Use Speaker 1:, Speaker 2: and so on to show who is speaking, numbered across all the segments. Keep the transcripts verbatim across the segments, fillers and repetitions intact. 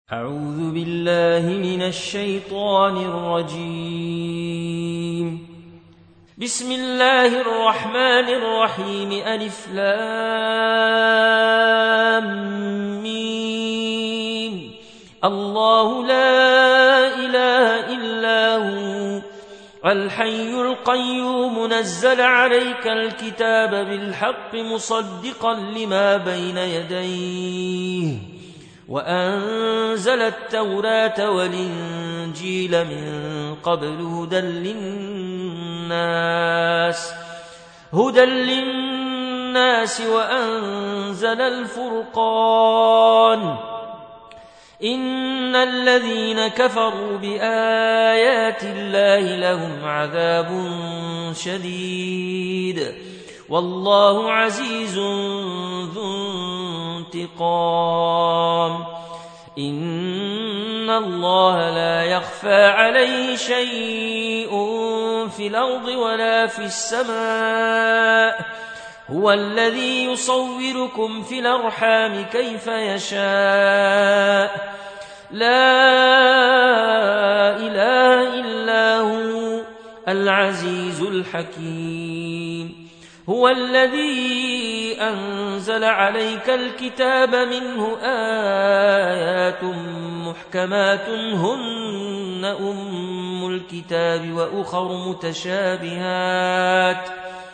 Speaker 1: أعوذ بالله من الشيطان الرجيم. بسم الله الرحمن الرحيم. ألف لام ميم. الله لا إله إلا هو الحي القيوم نزل عليك الكتاب بالحق مصدقا لما بين يديه وأنزل التوراة والإنجيل من قبل هدى للناس هدى للناس وأنزل الفرقان. إن الذين كفروا بآيات الله لهم عذاب شديد والله عزيز ذو انتقام. إن الله لا يخفى عليه شيء في الأرض ولا في السماء. هو الذي يصوركم في الأرحام كيف يشاء. لا إله إلا هو العزيز الحكيم. هو الذي أنزل عليك الكتاب منه آيات محكمات هن أم الكتاب وأخر متشابهات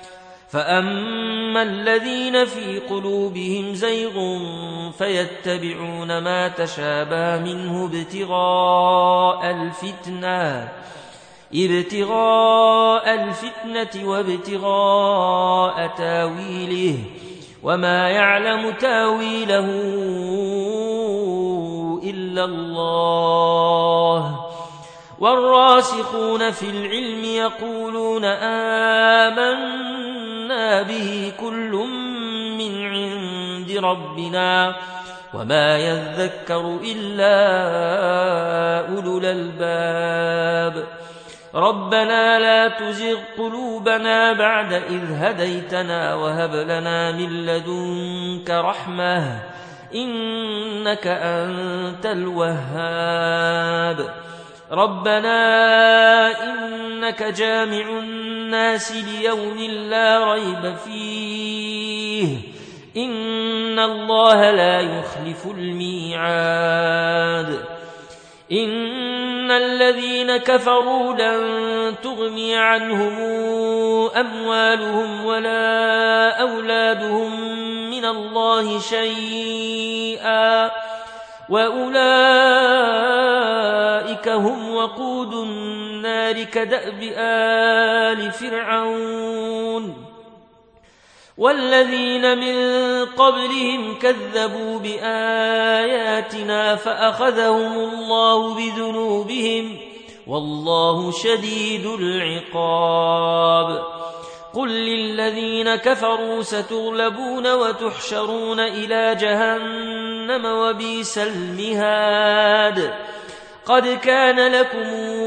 Speaker 1: فأما الذين في قلوبهم زيغ فيتبعون ما تشابه منه ابتغاء الفتنة ابتغاء الفتنة وابتغاء تاويله وما يعلم تاويله إلا الله. والراسخون في العلم يقولون آمنا به كل من عند ربنا وما يذكر إلا أولو الألباب. ربنا لا تزغ قلوبنا بعد إذ هديتنا وهب لنا من لدنك رحمة إنك أنت الوهاب. ربنا إنك جامع الناس ليوم لا ريب فيه إن الله لا يخلف الميعاد. إن الذين كفروا لن تغني عنهم أموالهم ولا أولادهم من الله شيئا وأولئك هم وقود النار كدأب آل فرعون والذين من قبلهم كذبوا بآياتنا فأخذهم الله بذنوبهم والله شديد العقاب. قل للذين كفروا ستغلبون وتحشرون إلى جهنم وبئس المهاد. قد كان لكم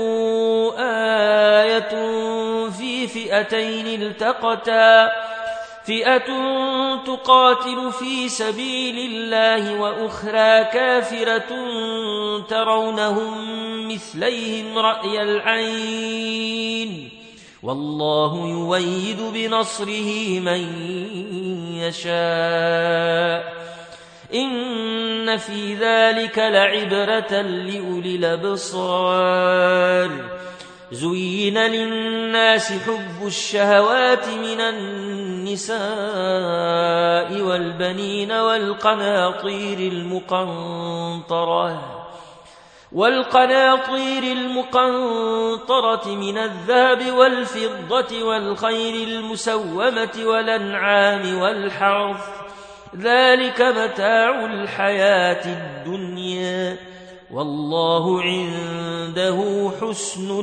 Speaker 1: آية في فئتين التقتا فئة تقاتل في سبيل الله وأخرى كافرة ترونهم مثليهم رأي العين والله يؤيد بنصره من يشاء. إن في ذلك لعبرة لأولي الأبصار. زين للناس حب الشهوات من النساء والبنين والقناطير المقنطرة والقناطير المقنطرة من الذهب والفضة والخيل المسومة والأنعام والحرث ذلك متاع الحياة الدنيا والله عنده حسن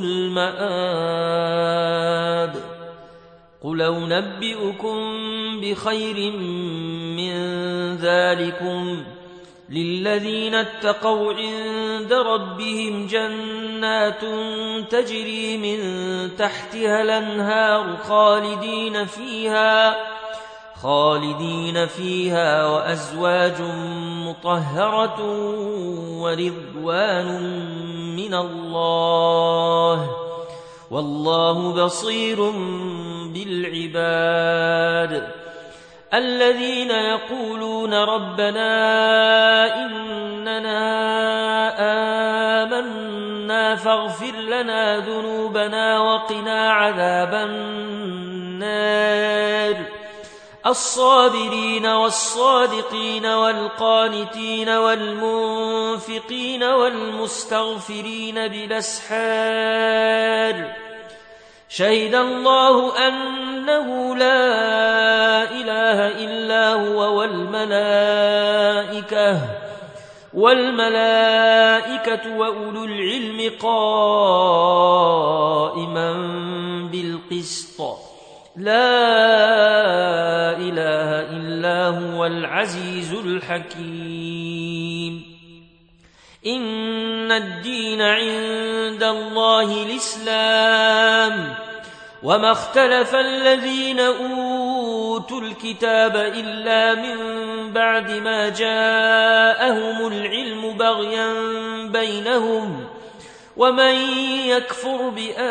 Speaker 1: المآب. قل أنبئكم بخير من ذلكم للذين اتقوا عند ربهم جنات تجري من تحتها الأنهار خالدين فيها خالدين فيها وأزواج مطهرة ورضوان من الله والله بصير بالعباد الذين يقولون ربنا إننا آمنا فاغفر لنا ذنوبنا وقنا عذاب النار الصابرين والصادقين والقانتين والمنفقين والمستغفرين بالأسحار شهد الله أنه لا إله إلا هو والملائكة والملائكة وأولو العلم قائما بالقسط لا إله إلا هو العزيز الحكيم إن الدين عند الله الإسلام وما اختلف الذين أوتوا الكتاب إلا من بعد ما جاءهم العلم بغيا بينهم ومن يكفر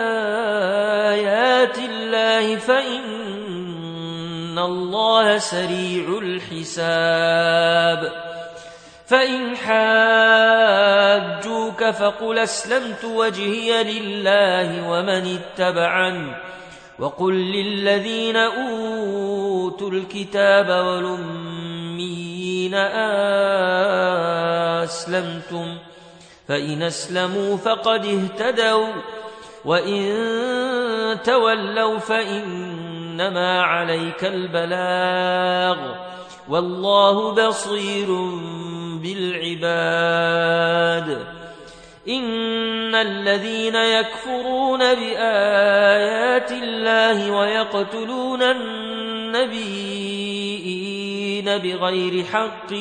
Speaker 1: بآيات الله فإن الله سريع الحساب فإن حاجوك فقل أسلمت وجهي لله ومن اتبعني وقل للذين أوتوا الكتاب والأميين أسلمتم فإن أسلموا فقد اهتدوا وإن تولوا فإنما عليك البلاغ والله بصير بالعباد إن الذين يكفرون بآيات الله ويقتلون النبيين بغير حق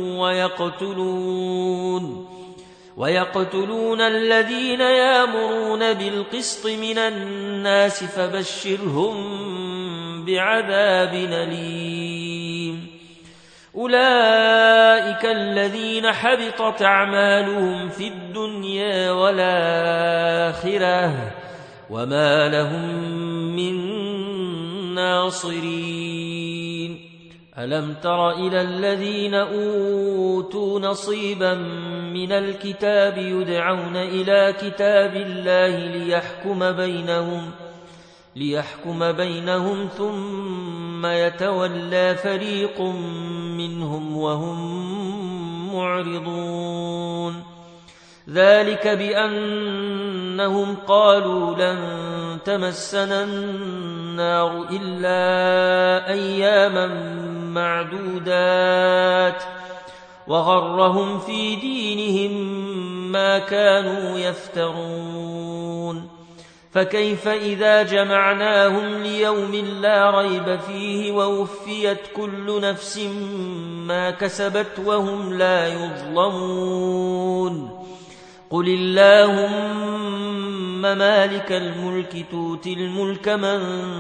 Speaker 1: ويقتلون ويقتلون الذين يأمرون بالقسط من الناس فبشرهم بعذاب أليم أولئك الذين حبطت أعمالهم في الدنيا والآخرة وما لهم من ناصرين ألم تر إلى الذين أوتوا نصيبا من الكتاب يدعون إلى كتاب الله ليحكم بينهم ليحكم بينهم ثم يتولى فريق منهم وهم معرضون ذلك بأنهم قالوا لن تمسنا النار إلا أياما معدودات وغرهم في دينهم ما كانوا يفترون فكيف إذا جمعناهم ليوم لا ريب فيه ووفيت كل نفس ما كسبت وهم لا يظلمون قل اللهم مالك الملك تؤتي الملك من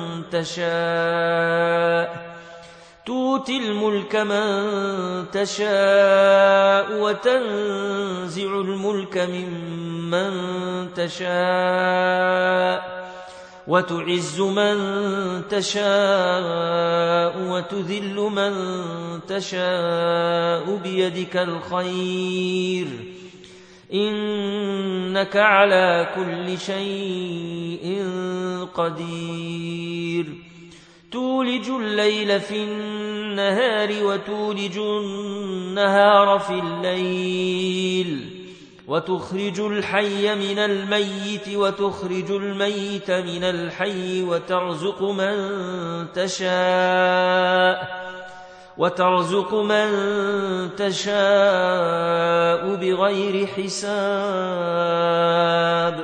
Speaker 1: تشاء تؤتي الملك من تشاء وتنزع الملك ممن تشاء وتعز من تشاء وتذل من تشاء بيدك الخير إنك على كل شيء قدير تولج الليل في النهار وتولج النهار في الليل وتخرج الحي من الميت وتخرج الميت من الحي وترزق من تشاء وترزق من تشاء بغير حساب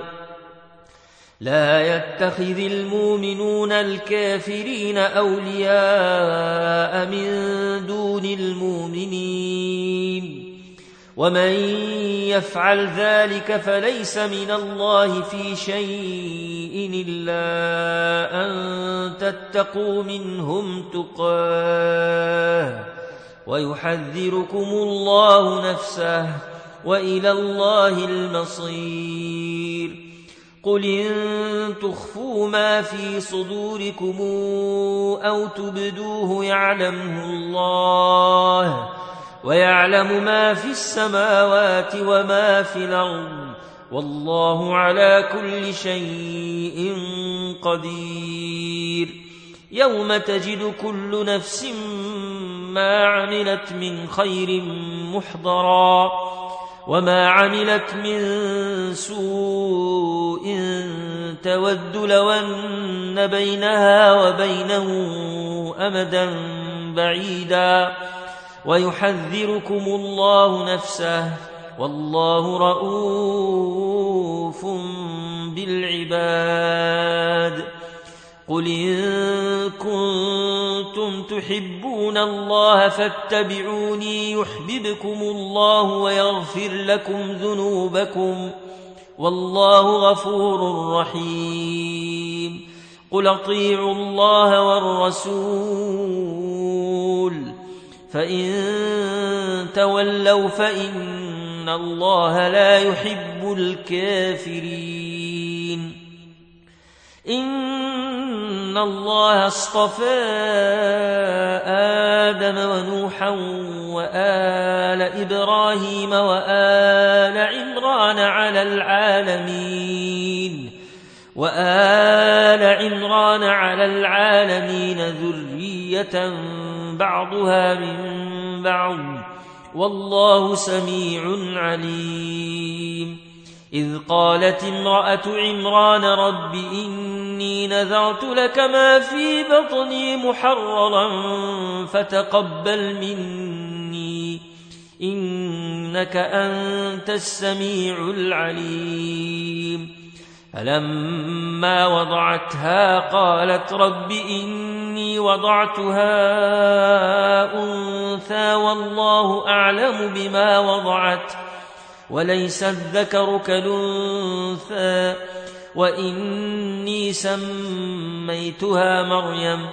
Speaker 1: لا يتخذ المؤمنون الكافرين أولياء من دون المؤمنين ومن يفعل ذلك فليس من الله في شيء إلا أن تتقوا منهم تقاه ويحذركم الله نفسه وإلى الله المصير قل إن تخفوا ما في صدوركم أو تبدوه يعلمه الله ويعلم ما في السماوات وما في الأرض والله على كل شيء قدير يوم تجد كل نفس ما عملت من خير محضرا وما عملت من سوء تود لو أن بينها وبينه أمدا بعيدا ويحذركم الله نفسه والله رؤوف بالعباد قل إن كنتم تحبون الله فاتبعوني يحببكم الله ويغفر لكم ذنوبكم والله غفور رحيم قل اطيعوا الله والرسول فإن تولوا فإن الله لا يحب الكافرين إن الله اصطفى آدم ونوحا وآل إبراهيم وآل عمران على العالمين وآل عمران على العالمين ذرية بعضها من بعض والله سميع عليم إذ قالت امرأة عمران رب إني نذرت لك ما في بطني محررا فتقبل مني إنك أنت السميع العليم فلما وضعتها قالت رب إني وضعتها أنثى والله أعلم بما وضعت وليس الذكر كالأنثى وإني سميتها مريم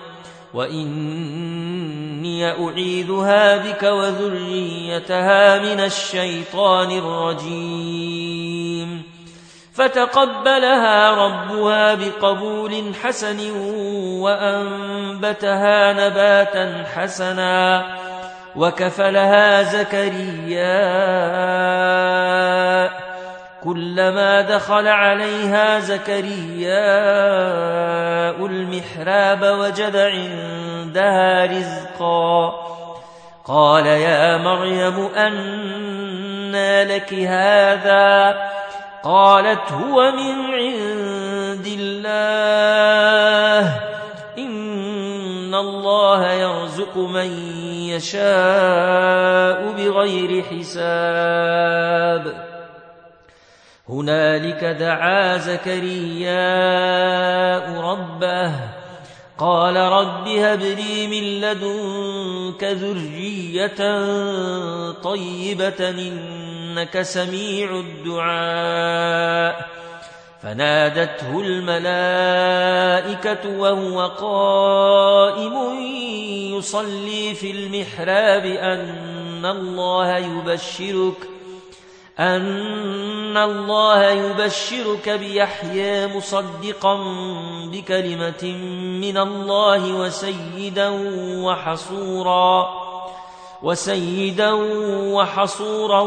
Speaker 1: وإني أعيذها بك وذريتها من الشيطان الرجيم فتقبلها ربها بقبول حسن وأنبتها نباتا حسنا وكفلها زكريا كلما دخل عليها زكريا المحراب وجد عندها رزقا قال يا مريم أنى لك هذا قالت هو من عند الله إن الله يرزق من يشاء بغير حساب هنالك دعا زكريا ربه قال رب هب لي من لدنك ذرية طيبة إنك سميع الدعاء فنادته الملائكة وهو قائم يصلي في المحراب أن الله يبشرك أن الله يبشرك بيحيى مصدقا بكلمة من الله وسيدا وحصورا وسيدا وحصورا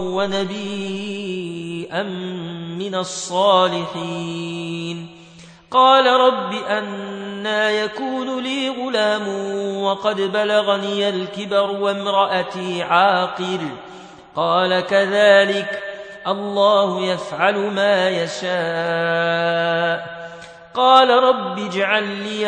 Speaker 1: ونبيا من الصالحين قال رب أنى يكون لي غلام وقد بلغني الكبر وامرأتي عاقر قال كذلك الله يفعل ما يشاء قال رب اجعل لي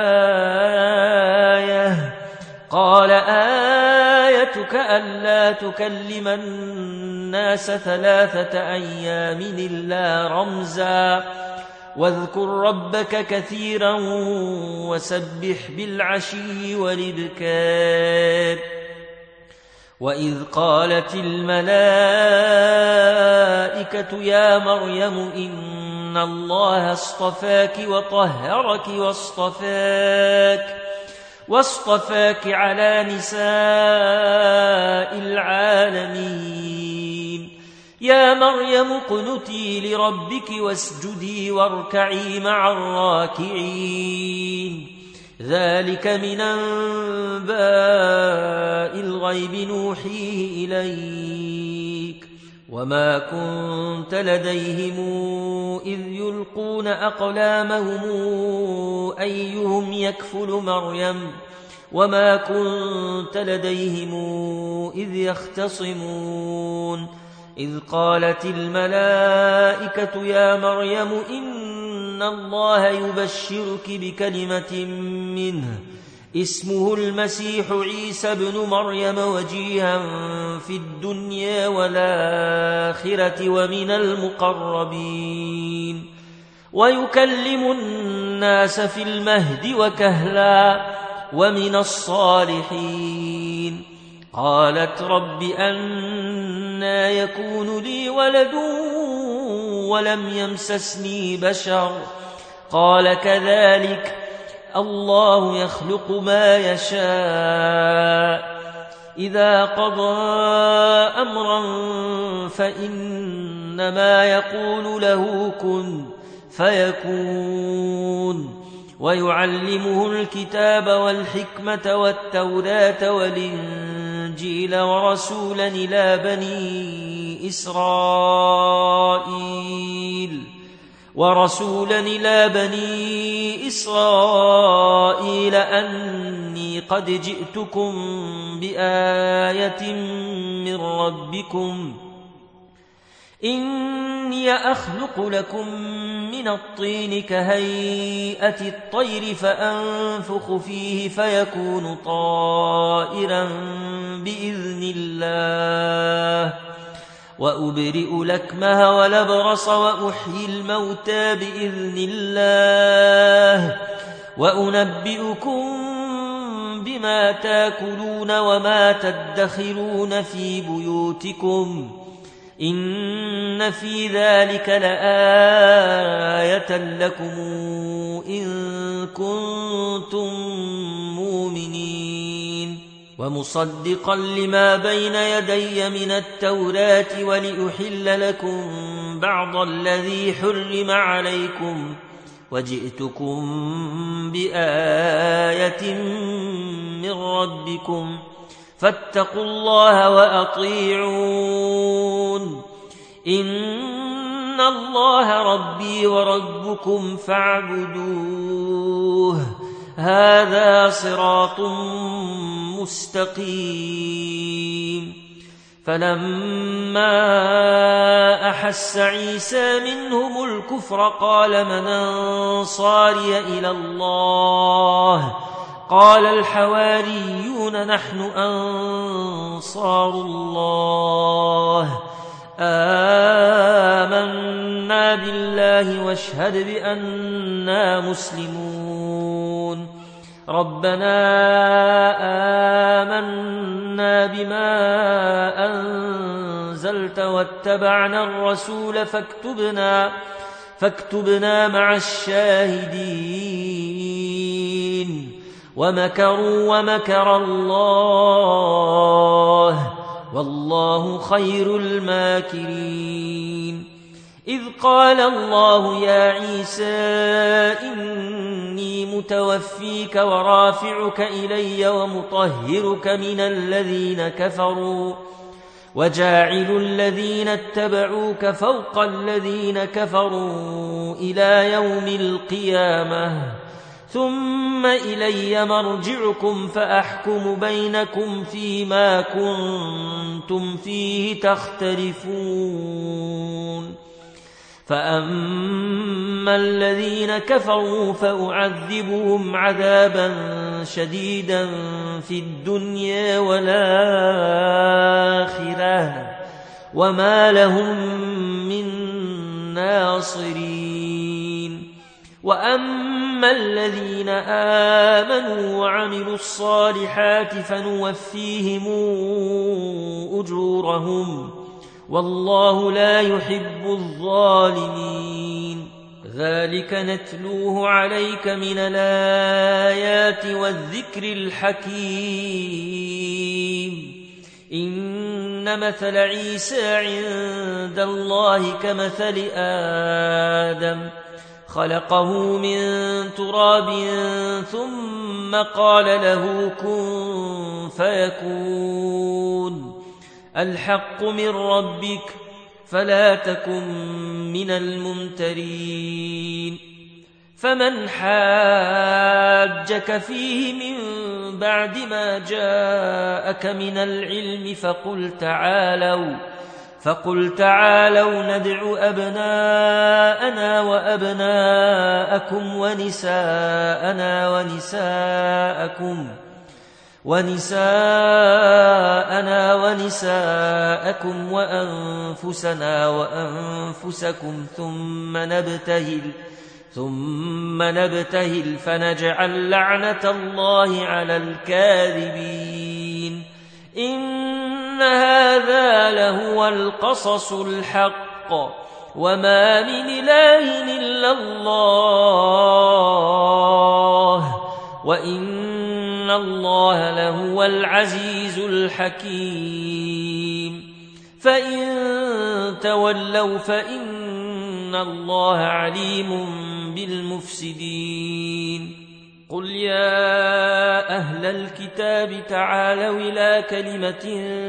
Speaker 1: آية قال آيتك ألا تكلم الناس ثلاثة أيام إلا رمزا واذكر ربك كثيرا وسبح بالعشي والإبكار وإذ قالت الملائكة يا مريم إن الله اصطفاك وطهرك واصطفاك واصطفاك على نساء العالمين يا مريم اقنتي لربك واسجدي واركعي مع الراكعين ذلك من أنباء الغيب نوحيه إليك وما كنت لديهم إذ يلقون أقلامهم أيهم يكفل مريم وما كنت لديهم إذ يختصمون إذ قالت الملائكة يا مريم إن الله يبشرك بكلمة منه اسمه المسيح عيسى بن مريم وجيها في الدنيا والآخرة ومن المقربين ويكلم الناس في المهد وكهلا ومن الصالحين قالت رب أنى يكون لي ولد ولم يمسسني بشر قال كذلك الله يخلق ما يشاء إذا قضى أمرا فإنما يقول له كن فيكون ويعلمه الكتاب والحكمة والتوراة والإنجيل ورسولا إلى بني إسرائيل ورسولا إلى بني إسرائيل أني قد جئتكم بآية من ربكم إني أخلق لكم من الطين كهيئة الطير فأنفخ فيه فيكون طائرا بإذن الله وأبرئ الأكمه والأبرص وأحيي الموتى بإذن الله وأنبئكم بما تاكلون وما تدخرون في بيوتكم إن في ذلك لآية لكم إن كنتم مؤمنين ومصدقا لما بين يدي من التوراة ولأحل لكم بعض الذي حرم عليكم وجئتكم بآية من ربكم فاتقوا الله وأطيعون إن الله ربي وربكم فاعبدوه هذا صراط مستقيم فلما أحس عيسى منهم الكفر قال من أنصاري إلى الله قال الحواريون نحن أنصار الله آمنا بالله واشهد بأننا مسلمون ربنا آمنا بما أنزلت واتبعنا الرسول فاكتبنا فاكتبنا مع الشاهدين ومكروا ومكر الله والله خير الماكرين إذ قال الله يا عيسى إني متوفيك ورافعك إلي ومطهرك من الذين كفروا وجاعل الذين اتبعوك فوق الذين كفروا إلى يوم القيامة ثم إلي مرجعكم فأحكم بينكم فيما كنتم فيه تختلفون فأما الذين كفروا فأعذبهم عذابا شديدا في الدنيا والآخرة وما لهم من ناصرين وأما الذين آمنوا وعملوا الصالحات فنوفيهم أجورهم والله لا يحب الظالمين. ذلك نتلوه عليك من الآيات والذكر الحكيم. إن مثل عيسى عند الله كمثل آدم خلقه من تراب ثم قال له كن فيكون. الحق من ربك فلا تكن من الممترين. فمن حاجك فيه من بعد ما جاءك من العلم فقل تعالوا فقل تعالوا ندع أبناءنا وأبناءكم ونساءنا ونساءكم ونساءنا ونساءكم وأنفسنا وأنفسكم ثم نبتهل ثم نبتهل فنجعل لعنة الله على الكاذبين. إن هذا لهو القصص الحق وما من إله إلا الله وإن الله لهو العزيز الحكيم. فإن تولوا فإن الله عليم بالمفسدين. قل يا أهل الكتاب تعالوا إلى كلمة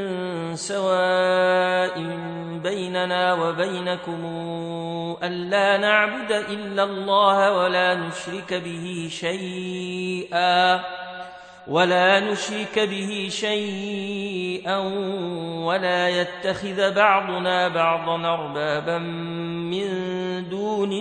Speaker 1: سواء بيننا وبينكم ألا نعبد إلا الله ولا نشرك به شيئا ولا نشرك به شيئا ولا يتخذ بعضنا بعضا أربابا من دون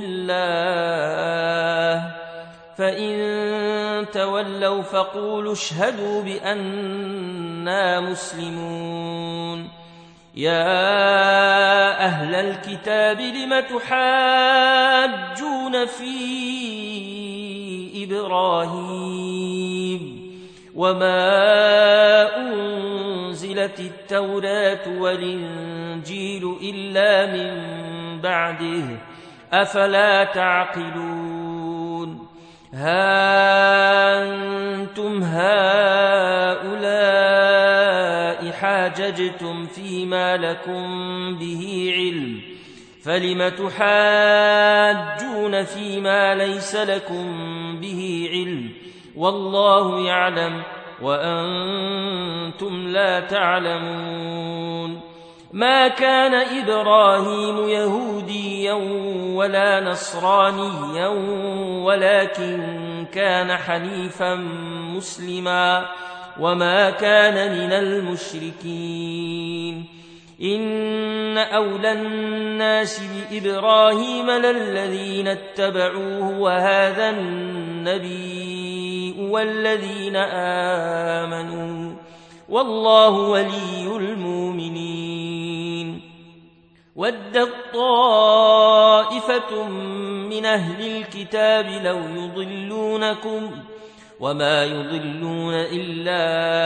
Speaker 1: الله فإن تولوا فقولوا اشهدوا بأننا مسلمون. يا أهل الكتاب لم تحاجون في إبراهيم وما أنزلت التوراة والإنجيل إلا من بعده أفلا تعقلون. ها أنتم هؤلاء حاججتم فيما لكم به علم فلم تحاجون فيما ليس لكم به علم والله يعلم وأنتم لا تعلمون. ما كان إبراهيم يهوديا ولا نصرانيا ولكن كان حنيفا مسلما وما كان من المشركين. إن أولى الناس بإبراهيم للذين اتبعوه وهذا النبي والذين آمنوا والله ولي المؤمنين. ودت طائفة من أهل الكتاب لو يضلونكم وما يضلون إلا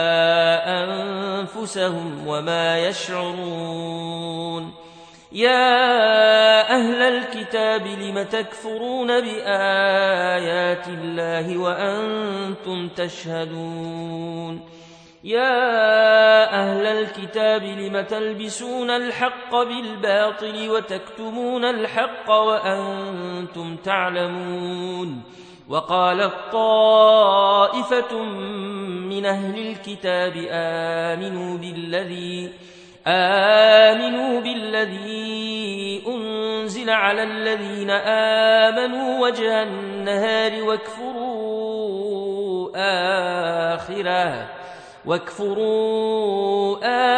Speaker 1: أنفسهم وما يشعرون. يا أهل الكتاب لم تكفرون بآيات الله وأنتم تشهدون. يا أهل الكتاب لم تلبسون الحق بالباطل وتكتمون الحق وأنتم تعلمون. وقالت طائفة من أهل الكتاب آمنوا بالذي آمنوا بالذي أنزل على الذين آمنوا وجه النهار واكفروا آخره واكفروا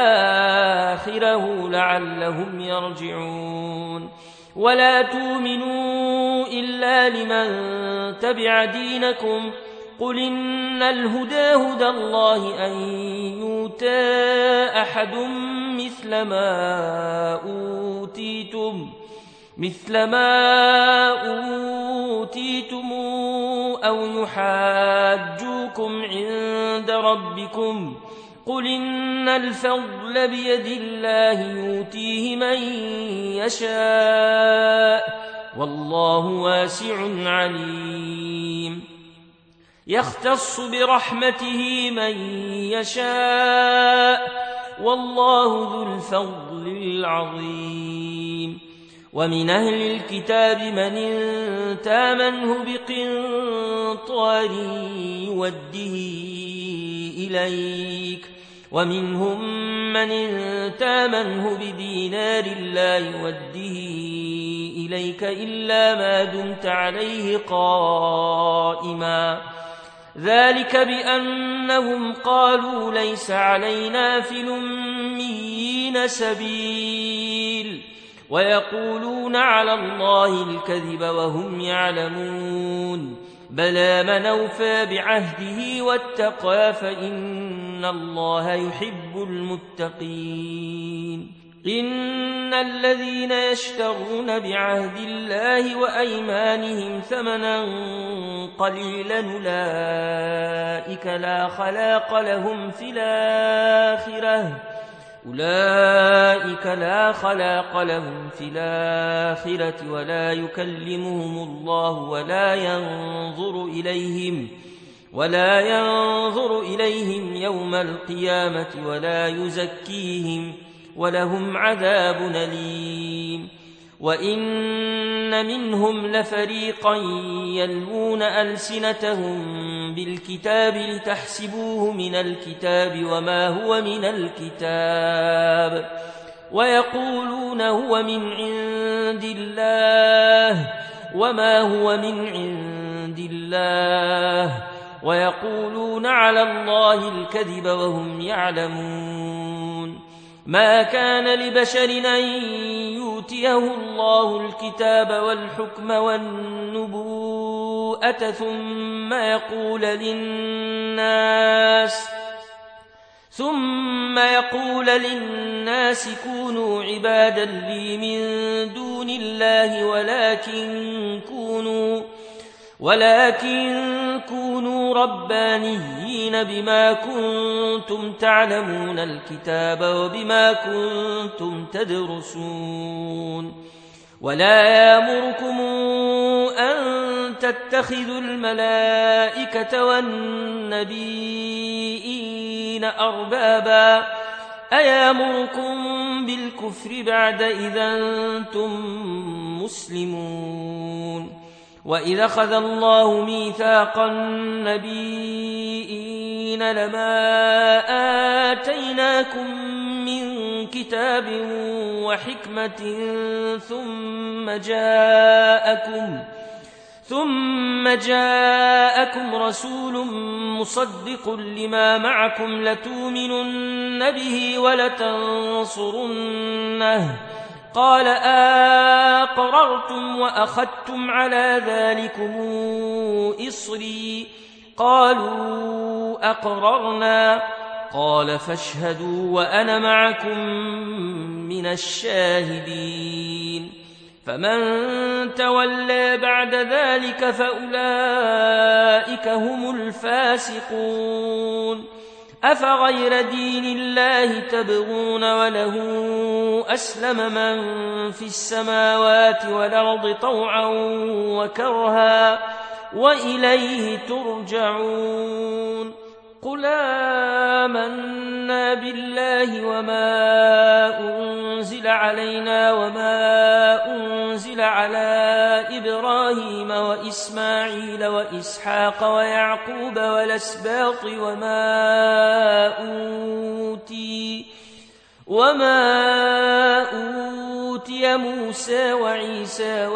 Speaker 1: آخره لعلهم يرجعون. ولا تؤمنوا إلا لمن تبع دينكم قل إن الهدى هدى الله أن يؤتى أحد مثل ما أوتيتم مثل ما أوتيتم أو يحاجوكم عند ربكم قل إن الفضل بيد الله يؤتيه من يشاء والله واسع عليم يختص برحمته من يشاء والله ذو الفضل العظيم ومن أهل الكتاب من إن تامنه بقنطار يوده إليك ومنهم من إن تامنه بدينار لا يوده إليك إلا ما دمت عليه قائما ذلك بأنهم قالوا ليس علينا في الأميين سبيل ويقولون على الله الكذب وهم يعلمون بلى من أوفى بعهده واتقى فإن الله يحب المتقين إن الذين يشترون بعهد الله وأيمانهم ثمنا قليلا أولئك لا خلاق لهم في الآخرة أولئك لا خلاق لهم في الآخرة ولا يكلمهم الله ولا ينظر إليهم ولا ينظر إليهم يوم القيامة ولا يزكيهم ولهم عذاب أليم وإن منهم لفريقا يلوون ألسنتهم بالكتاب لتحسبوه من الكتاب وما هو من الكتاب ويقولون هو من عند الله وما هو من عند الله ويقولون على الله الكذب وهم يعلمون ما كان لبشر أن يؤتيه الله الكتاب والحكم والنبوءة ثم يقول للناس ثم يقول للناس كونوا عبادا لي من دون الله ولكن كونوا ولكن كونوا ربانيين بما كنتم تعلمون الكتاب وبما كنتم تدرسون ولا يأمركم أن تتخذوا الملائكة والنبيين أربابا أيامركم بالكفر بعد إذا أنتم مسلمون وإذا أخذ الله ميثاق النبيين لما آتيناكم من كتاب وحكمة ثم جاءكم ثم جاءكم رسول مصدق لما معكم لتؤمنن به ولتنصرنه قال أقررتم وأخذتم على ذلكم إصري قالوا أقررنا قال فاشهدوا وأنا معكم من الشاهدين فمن تولى بعد ذلك فأولئك هم الفاسقون أفغير دين الله تبغون وله أسلم من في السماوات والأرض طوعا وكرها وإليه ترجعون قل آمنا بالله وما أنزل علينا وما أنزل على إبراهيم وإسماعيل وإسحاق ويعقوب والأسباط وما أوتي وما أوتي موسى وعيسى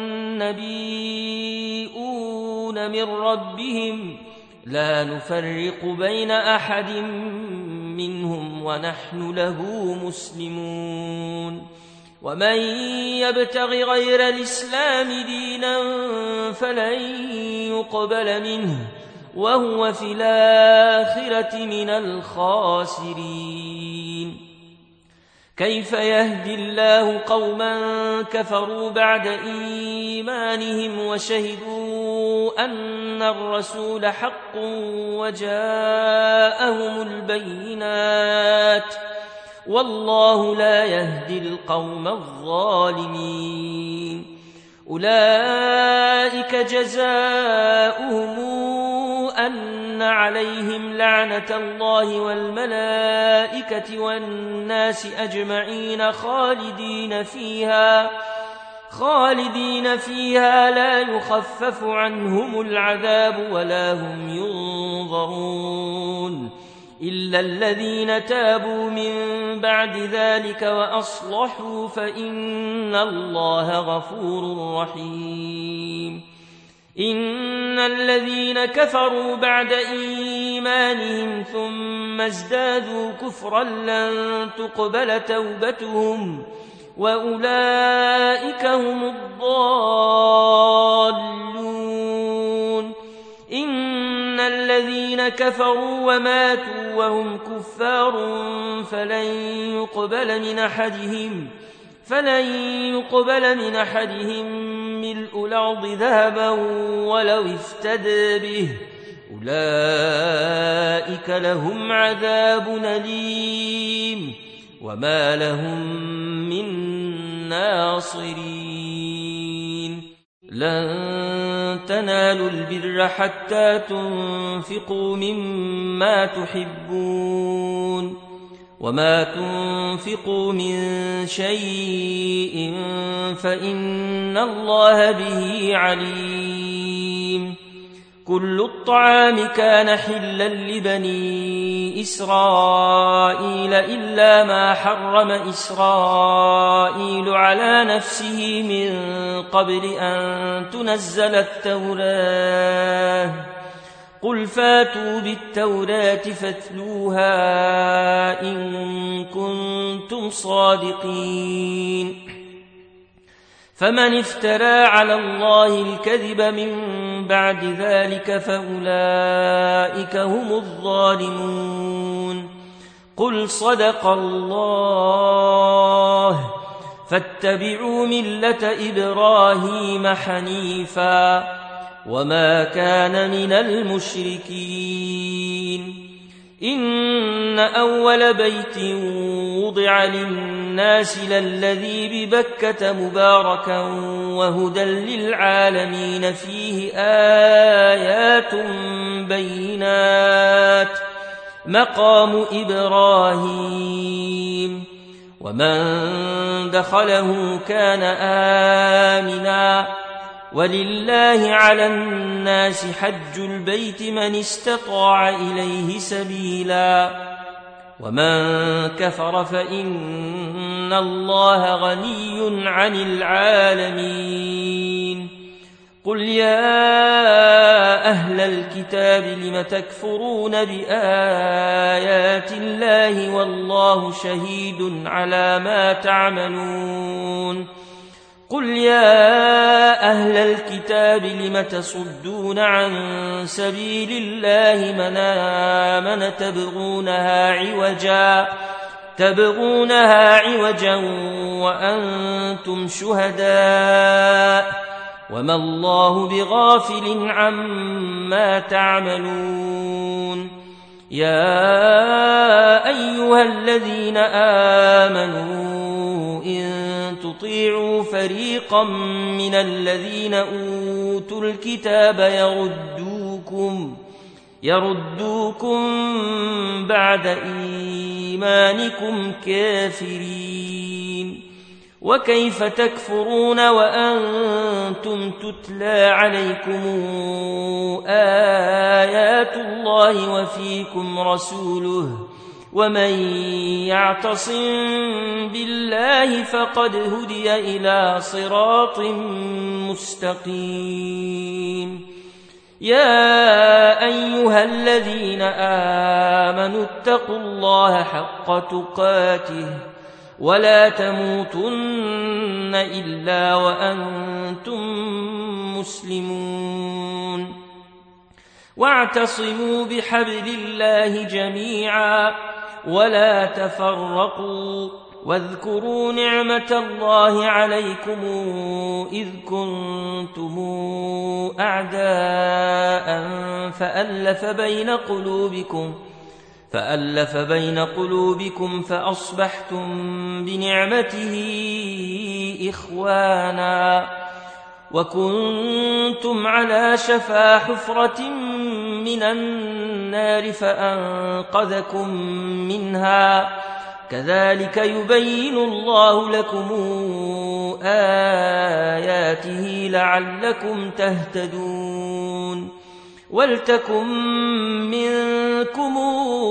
Speaker 1: والنبيون من ربهم لا نفرق بين أحد منهم ونحن له مسلمون ومن يبتغ غير الإسلام دينا فلن يقبل منه وهو في الآخرة من الخاسرين كيف يهدي الله قوما كفروا بعد إيمانهم وشهدوا أن الرسول حق وجاءهم البينات والله لا يهدي القوم الظالمين أولئك جزاؤهم أن عليهم لعنة الله والملائكة والناس أجمعين خالدين فيها خالدين فيها لا يخفف عنهم العذاب ولا هم ينظرون إلا الذين تابوا من بعد ذلك وأصلحوا فإن الله غفور رحيم إن الذين كفروا بعد إيمانهم ثم ازدادوا كفرا لن تقبل توبتهم وأولئك هم الضالون إن الذين كفروا وماتوا وهم كفار فلن يقبل من أحدهم فلن يقبل من أحدهم ملء الأرض ذهبا ولو افتدى به أولئك لهم عذاب أليم وما لهم من ناصرين لن تنالوا البر حتى تنفقوا مما تحبون وما تنفقوا من شيء فإن الله به عليم كل الطعام كان حلا لبني إسرائيل إلا ما حرم إسرائيل على نفسه من قبل أن تنزل التوراة قل فاتوا بالتوراة فاتلوها إن كنتم صادقين فمن افترى على الله الكذب من بعد ذلك فأولئك هم الظالمون قل صدق الله فاتبعوا ملة إبراهيم حنيفا وما كان من المشركين إن أول بيت وضع للناس للذي ببكة مباركا وهدى للعالمين فيه آيات بينات مقام إبراهيم ومن دخله كان آمنا ولله على الناس حج البيت من استطاع إليه سبيلا ومن كفر فإن الله غني عن العالمين قل يا أهل الكتاب لم تكفرون بآيات الله والله شهيد على ما تعملون قل يا أهل الكتاب لم تصدون عن سبيل الله من آمن تبغونها عوجا تبغونها عوجا وأنتم شهداء وما الله بغافل عما تعملون يا أيها الذين آمنوا إن تطيعوا فريقا من الذين أوتوا الكتاب يردوكم يردوكم بعد إيمانكم كافرين وكيف تكفرون وأنتم تتلى عليكم آيات الله وفيكم رسوله ومن يعتصم بالله فقد هدي إلى صراط مستقيم يا أيها الذين آمنوا اتقوا الله حق تقاته ولا تموتن إلا وأنتم مسلمون واعتصموا بحبل الله جميعا ولا تفرقوا واذكروا نعمة الله عليكم إذ كنتم أعداء فألف بين قلوبكم فألف بين قلوبكم فأصبحتم بنعمته إخوانا وكنتم على شفا حفرة من النار فأنقذكم منها كذلك يبين الله لكم آياته لعلكم تهتدون ولتكن منكم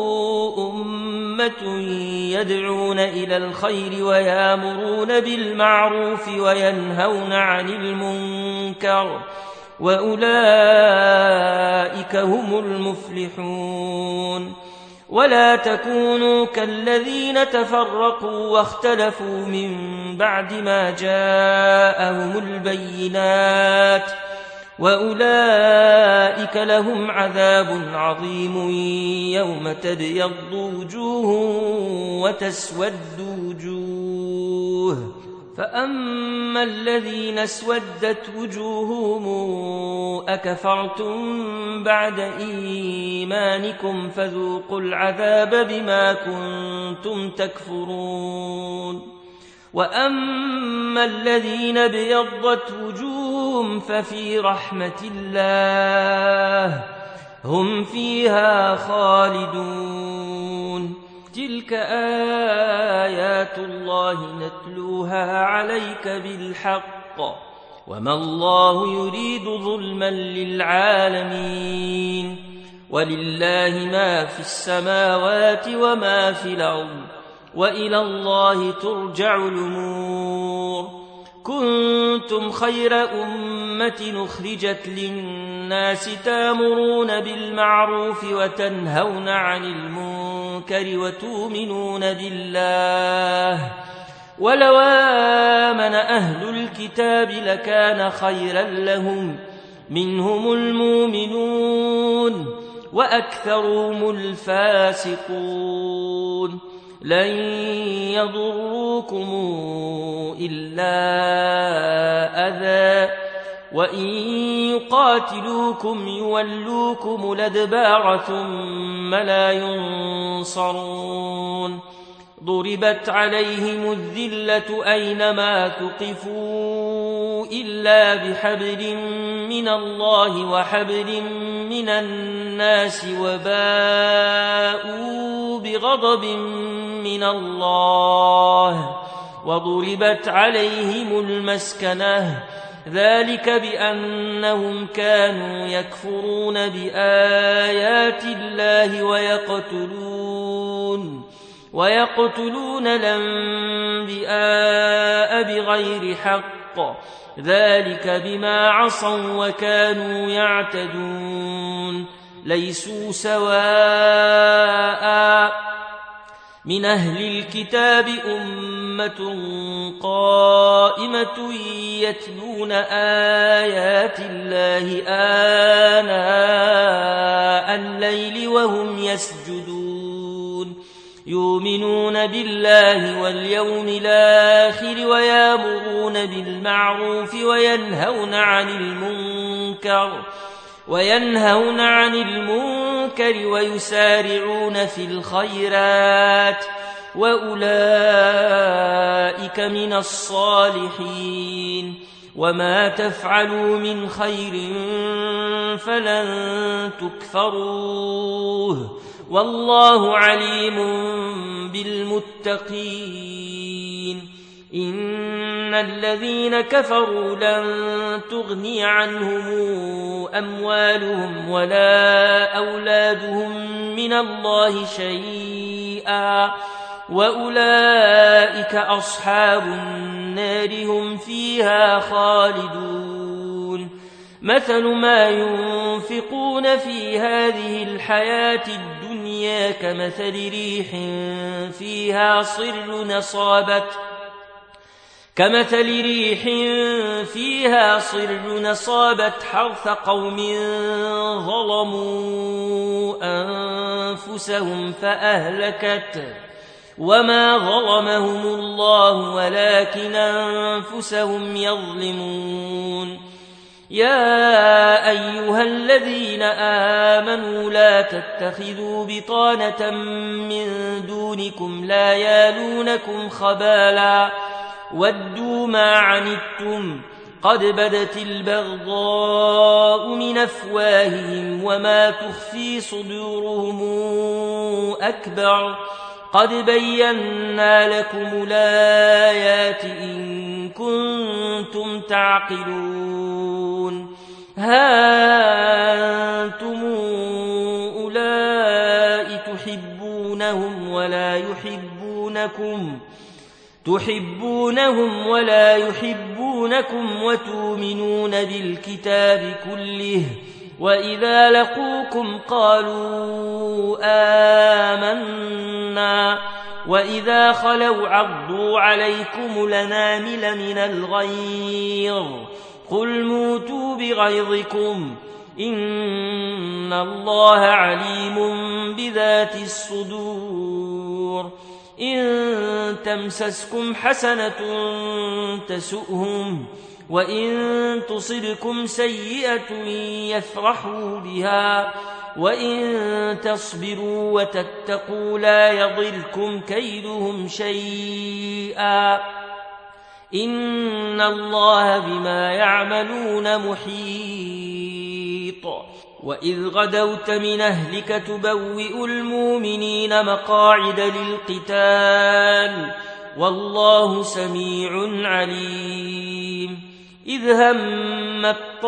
Speaker 1: أمة يدعون إلى الخير ويامرون بالمعروف وينهون عن المنكر وأولئك هم المفلحون ولا تكونوا كالذين تفرقوا واختلفوا من بعد ما جاءهم البينات وأولئك لهم عذاب عظيم يوم تبيض وجوه وتسود وجوه فأما الذين اسودت وجوههم أكفرتم بعد إيمانكم فذوقوا العذاب بما كنتم تكفرون وأما الذين ابيضت وجوههم ففي رحمة الله هم فيها خالدون تلك آيات الله نتلوها عليك بالحق وما الله يريد ظلما للعالمين ولله ما في السماوات وما في الأرض وإلى الله ترجع الأمور كنتم خير أمة أخرجت للناس تامرون بالمعروف وتنهون عن المنكر وتؤمنون بالله ولو آمن أهل الكتاب لكان خيرا لهم منهم المؤمنون وأكثرهم الفاسقون لن يضروكم إلا أذى وإن يقاتلوكم يولوكم الأدبار ثم لا ينصرون ضربت عليهم الذلة أينما ثقفوا إلا بحبل من الله وحبل من الناس وباءوا بغضب من الله وضربت عليهم المسكنة ذلك بأنهم كانوا يكفرون بآيات الله ويقتلون ويقتلون الأنبياء بغير حق ذلك بما عصوا وكانوا يعتدون ليسوا سواء من أهل الكتاب أمة قائمة يتلون آيات الله آناء الليل وهم يسجدون يؤمنون بالله واليوم الآخر ويامرون بالمعروف وينهون عن المنكر وينهون عن المنكر ويسارعون في الخيرات وأولئك من الصالحين وما تفعلوا من خير فلن تكفروه والله عليم بالمتقين إن الذين كفروا لن تغني عنهم أموالهم ولا أولادهم من الله شيئا وأولئك أصحاب النار هم فيها خالدون مثل ما ينفقون في هذه الحياة الدنيا كمثل ريح فيها صر نصابت كمثل ريح فيها صر نصابت حرث قوم ظلموا أنفسهم فأهلكته وما ظلمهم الله ولكن أنفسهم يظلمون يا أيها الذين آمنوا لا تتخذوا بطانة من دونكم لا يالونكم خبالا ودوا ما عنتم قد بدت البغضاء من أفواههم وما تخفي صدورهم أكبر قد بينا لكم الآيات إن كنتم تعقلون ها أنتم أولئك تحبونهم ولا يحبونكم تحبونهم ولا يحبونكم وتؤمنون بالكتاب كله وإذا لقوكم قالوا آمنا وإذا خلوا عضوا عليكم الأنامل من الغيظ قل موتوا بغيظكم إن الله عليم بذات الصدور إن تمسسكم حسنة تسؤهم وإن تصبكم سيئة يفرحوا بها وإن تصبروا وتتقوا لا يضركم كيدهم شيئا إن الله بما يعملون محيط وإذ غدوت من أهلك تبوئ المؤمنين مقاعد للقتال والله سميع عليم إذ هم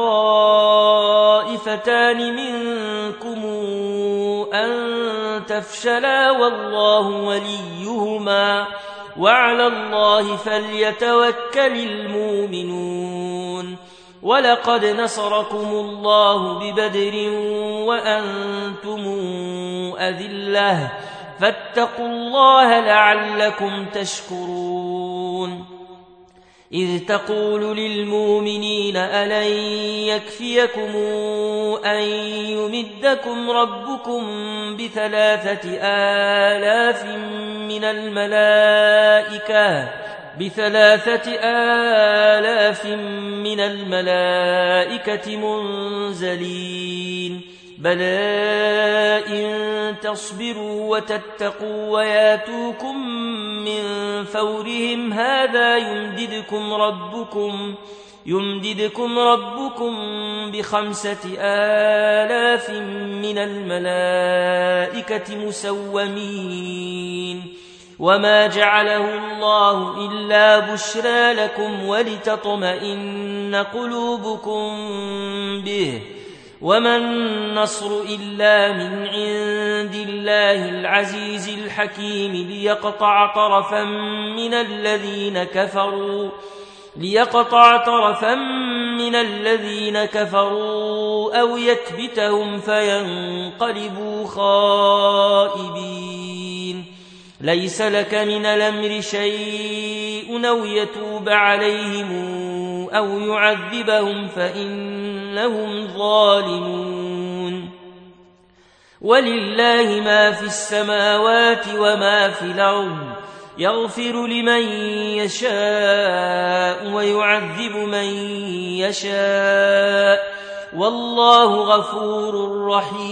Speaker 1: الطائفتان منكم أن تفشلا والله وليهما وعلى الله فليتوكل المؤمنون ولقد نصركم الله ببدر وأنتم أذلة فاتقوا الله لعلكم تشكرون إذ تقول للمؤمنين ألن يكفيكم أن يمدكم ربكم بثلاثة آلاف من الملائكة بثلاثة آلاف من الملائكة منزلين بلى إن تصبروا وتتقوا وياتوكم من فورهم هذا يمددكم ربكم يمددكم ربكم بخمسة آلاف من الملائكة مسومين وما جعله الله إلا بشرى لكم ولتطمئن قلوبكم به وما النصر إلا من عند الله العزيز الحكيم ليقطع طرفا من الذين كفروا ليقطع طرفا من الذين كفروا أو يكبتهم فينقلبوا خائبين ليس لك من الأمر شيء أو يتوب عليهم أو يعذبهم فإنهم ظالمون ولله ما في السماوات وما في الأرض يغفر لمن يشاء ويعذب من يشاء والله غفور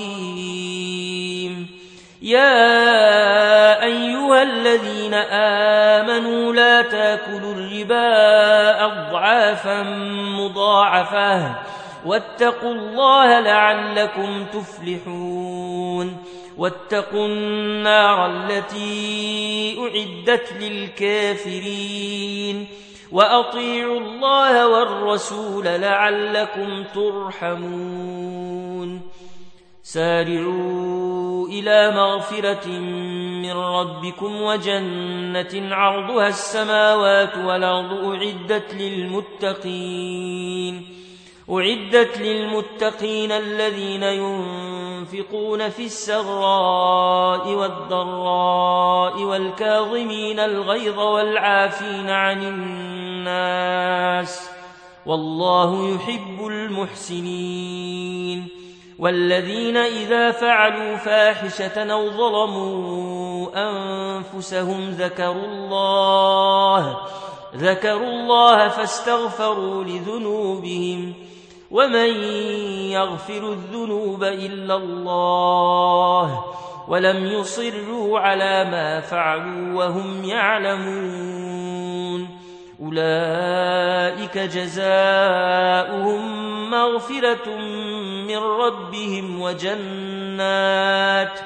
Speaker 1: رحيم يا أيها الذين آمنوا لا تأكلوا الربا أضعافا مضاعفة واتقوا الله لعلكم تفلحون واتقوا النار التي أعدت للكافرين وأطيعوا الله والرسول لعلكم ترحمون سارعوا إلى مغفرة من ربكم وجنة عرضها السماوات والأرض أعدت للمتقين أعدت للمتقين الذين ينفقون في السراء والضراء والكاظمين الغيظ والعافين عن الناس والله يحب المحسنين والذين إذا فعلوا فاحشة أو ظلموا أنفسهم ذكروا الله ذكروا الله فاستغفروا لذنوبهم ومن يغفر الذنوب إلا الله ولم يصروا على ما فعلوا وهم يعلمون أولئك جزاؤهم مغفرة من ربهم وجنات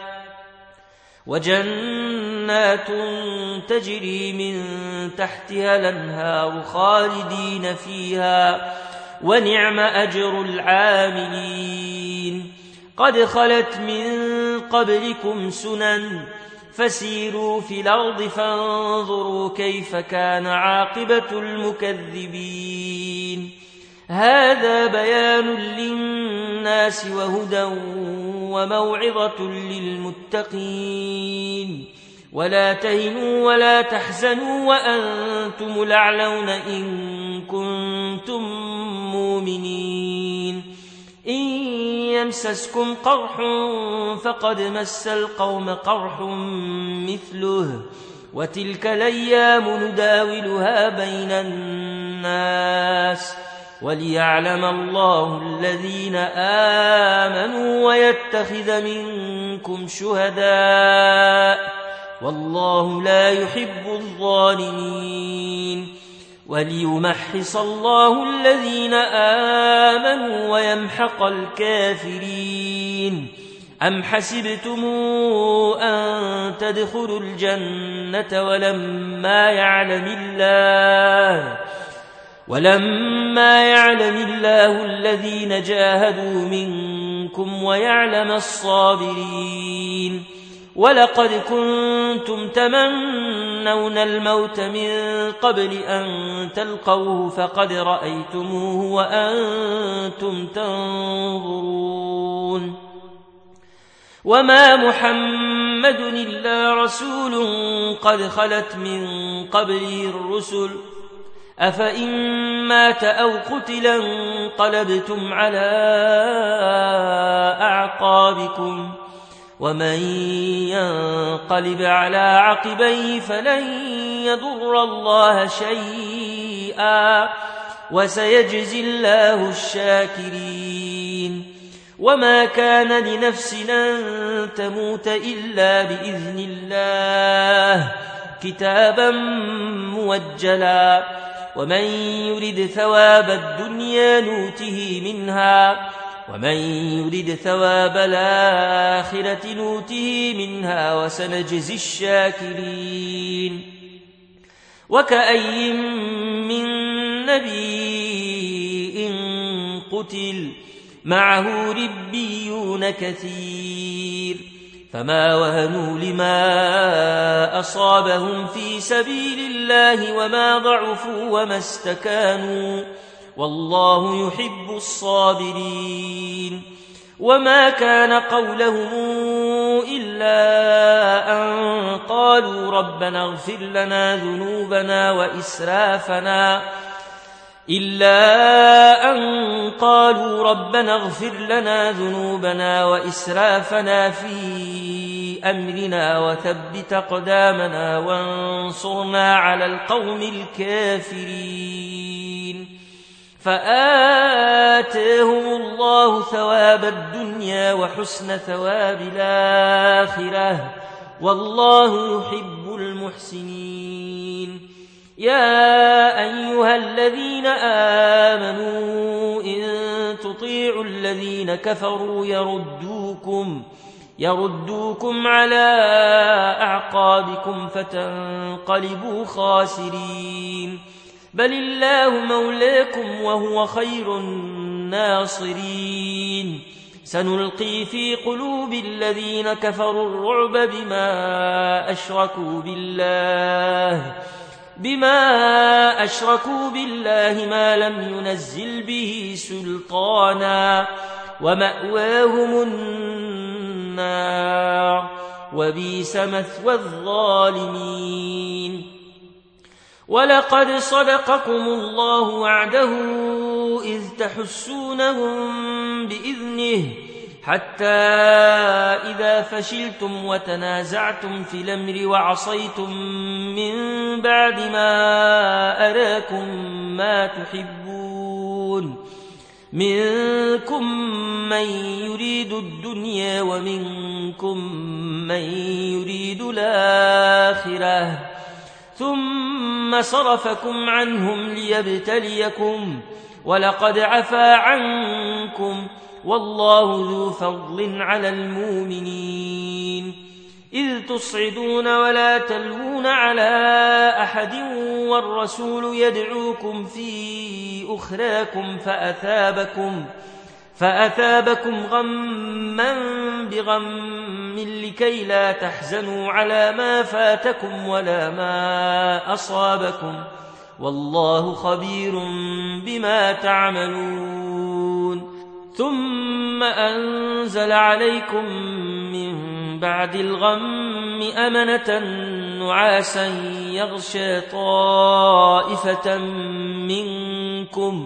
Speaker 1: وجنات تجري من تحتها الأنهار خالدين فيها ونعم أجر العاملين قد خلت من قبلكم سنن فسيروا في الأرض فانظروا كيف كان عاقبة المكذبين هذا بيان للناس وهدى وموعظة للمتقين ولا تهنوا ولا تحزنوا وأنتم الأعلون إن كنتم مؤمنين إن يمسسكم قرح فقد مس القوم قرح مثله وتلك الأيام نداولها بين الناس وليعلم الله الذين آمنوا ويتخذ منكم شهداء والله لا يحب الظالمين وليمحص الله الذين آمنوا ويمحق الكافرين أم حسبتم أن تدخلوا الجنة ولما يعلم الله ولما يعلم الله الذين جاهدوا منكم ويعلم الصابرين ولقد كنتم تمنون الموت من قبل أن تلقوه فقد رأيتموه وأنتم تنظرون وما محمد إلا رسول قد خلت من قبله الرسل أفإن مات أو قتلا انقلبتم على أعقابكم ومن ينقلب على عقبيه فلن يضر الله شيئا وسيجزي الله الشاكرين وما كان لنفس أن تموت إلا بإذن الله كتابا موجلا ومن يرد ثواب الدنيا نوته منها ومن يرد ثواب الآخرة نوته منها وسنجزي الشاكرين وكأي من نبي قتل معه ربيون كثير فما وهنوا لما أصابهم في سبيل الله وما ضعفوا وما استكانوا والله يحب الصابرين وما كان قولهم إلا أن قالوا ربنا اغفر لنا ذنوبنا وإسرافنا إلا أن قالوا ربنا اغفر لنا ذنوبنا وإسرافنا في أمرنا وثبت أقدامنا وانصرنا على القوم الكافرين فآتاهم الله ثواب الدنيا وحسن ثواب الآخرة والله يحب المحسنين يا أيها الذين آمنوا إن تطيعوا الذين كفروا يردوكم يردوكم على أعقابكم فتنقلبوا خاسرين بل الله مولاكم وهو خير الناصرين سنلقي في قلوب الذين كفروا الرعب بما أشركوا بالله بما أشركوا بالله ما لم ينزل به سلطانا ومأواهم النار وبئس مثوى الظالمين ولقد صدقكم الله وعده إذ تحسونهم بإذنه حتى إذا فشلتم وتنازعتم في الأمر وعصيتم من بعد ما أراكم ما تحبون منكم من يريد الدنيا ومنكم من يريد الآخرة ثم صرفكم عنهم ليبتليكم ولقد عفا عنكم والله ذو فضل على المؤمنين إذ تصعدون ولا تلوون على أحد والرسول يدعوكم في أخراكم فأثابكم فأثابكم غما بغم لكي لا تحزنوا على ما فاتكم ولا ما أصابكم والله خبير بما تعملون ثم أنزل عليكم من بعد الغم أمنة نعاسا يغشى طائفة منكم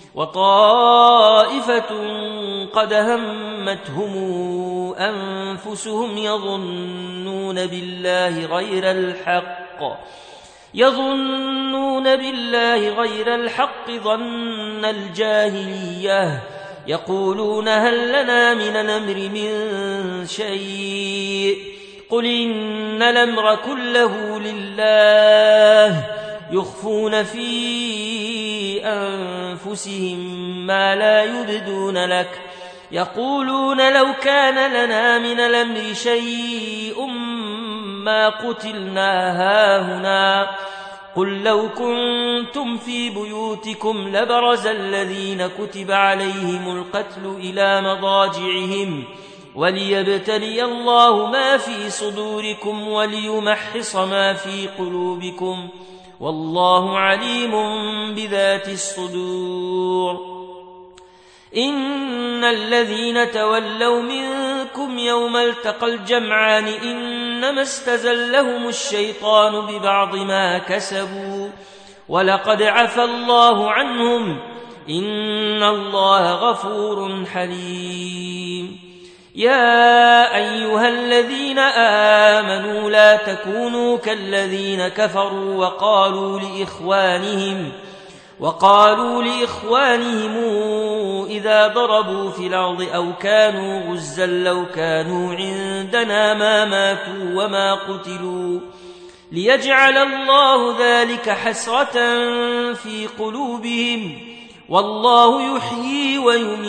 Speaker 1: وطائفة قد همتهم أنفسهم يظنون بالله غير الحق يظنون بالله غير الحق ظن الجاهلية يقولون هل لنا من الأمر من شيء قل إن الأمر كله لله يخفون في أنفسهم ما لا يبدون لك يقولون لو كان لنا من الأمر شيء ما قتلنا هاهنا قل لو كنتم في بيوتكم لبرز الذين كتب عليهم القتل إلى مضاجعهم وليبتلي الله ما في صدوركم وليمحص ما في قلوبكم والله عليم بذات الصدور إن الذين تولوا منكم يوم التقى الجمعان إنما استزلهم الشيطان ببعض ما كسبوا ولقد عفى الله عنهم إن الله غفور حليم يا أيها الذين آمنوا لا تكونوا كالذين كفروا وقالوا لإخوانهم وقالوا لإخوانهم إذا ضربوا في الأرض أو كانوا غزا لو كانوا عندنا ما ماتوا وما قتلوا ليجعل الله ذلك حسرة في قلوبهم والله يحيي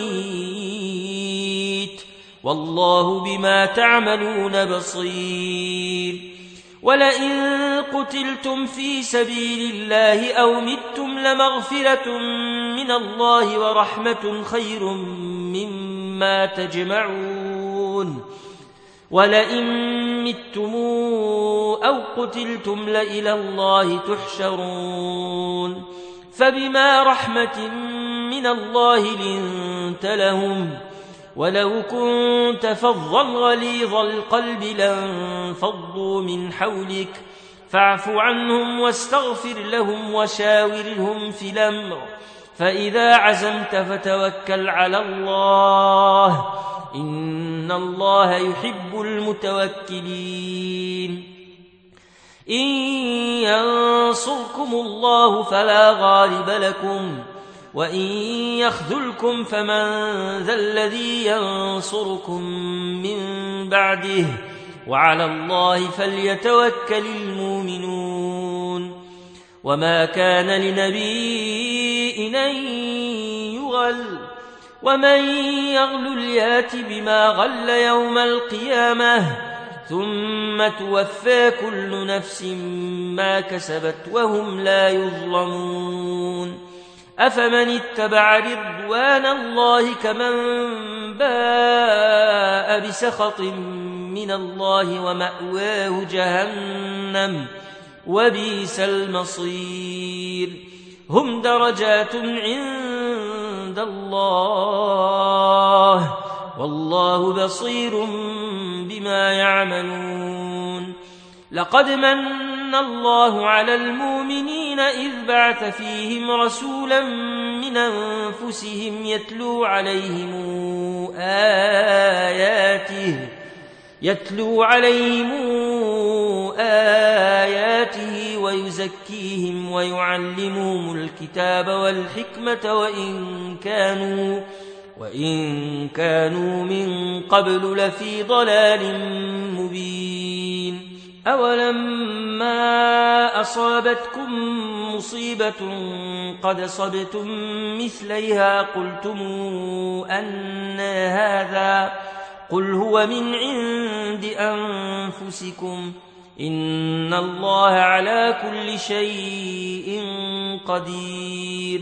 Speaker 1: ويميت والله بما تعملون بصير ولئن قتلتم في سبيل الله أو متم لمغفرة من الله ورحمة خير مما تجمعون ولئن متم أو قتلتم لإلى الله تحشرون فبما رحمة من الله لنت لهم ولو كنت فظا غليظ القلب لانفضوا من حولك فاعف عنهم واستغفر لهم وشاورهم في الأمر فإذا عزمت فتوكل على الله إن الله يحب المتوكلين إن ينصركم الله فلا غالب لكم وإن يخذلكم فمن ذا الذي ينصركم من بعده وعلى الله فليتوكل المؤمنون وما كان لنبي أن يغل ومن يغل يات بما غل يوم القيامة ثم توفى كل نفس ما كسبت وهم لا يظلمون أفمن اتبع رضوان الله كمن باء بسخط من الله ومأواه جهنم وبئس المصير هم درجات عند الله والله بصير بما يعملون لقد من الله على المؤمنين إذ بعث فيهم رسولا من من أنفسهم يتلو عليهم آياته يتلو عليهم آياته ويزكيهم ويعلمهم الكتاب والحكمة وإن كانوا وإن كانوا من قبل لفي ضلال مبين أولما أصابتكم مصيبة قد صبتم مثليها قلتم أن هذا قل هو من عند أنفسكم إن الله على كل شيء قدير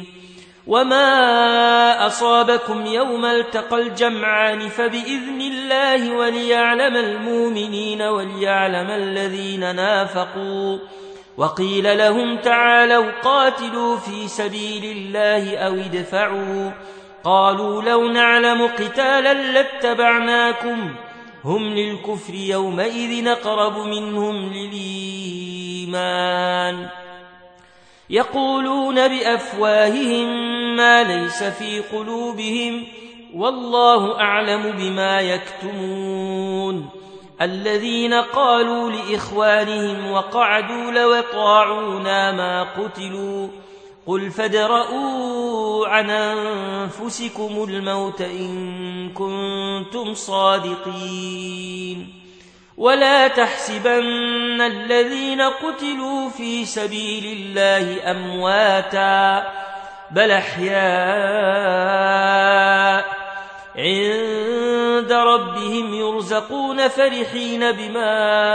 Speaker 1: وما أصابكم يوم التقى الجمعان فبإذن الله وليعلم المؤمنين وليعلم الذين نافقوا وقيل لهم تعالوا قاتلوا في سبيل الله أو ادفعوا قالوا لو نعلم قتالا لاتبعناكم هم للكفر يومئذ أقرب منهم للإيمان يقولون بأفواههم ما ليس في قلوبهم والله أعلم بما يكتمون الذين قالوا لإخوانهم وقعدوا لو اطاعونا ما قتلوا قل فادرءوا عن أنفسكم الموت إن كنتم صادقين ولا تحسبن الذين قتلوا في سبيل الله أمواتا بل أحياء عند ربهم يرزقون فرحين بما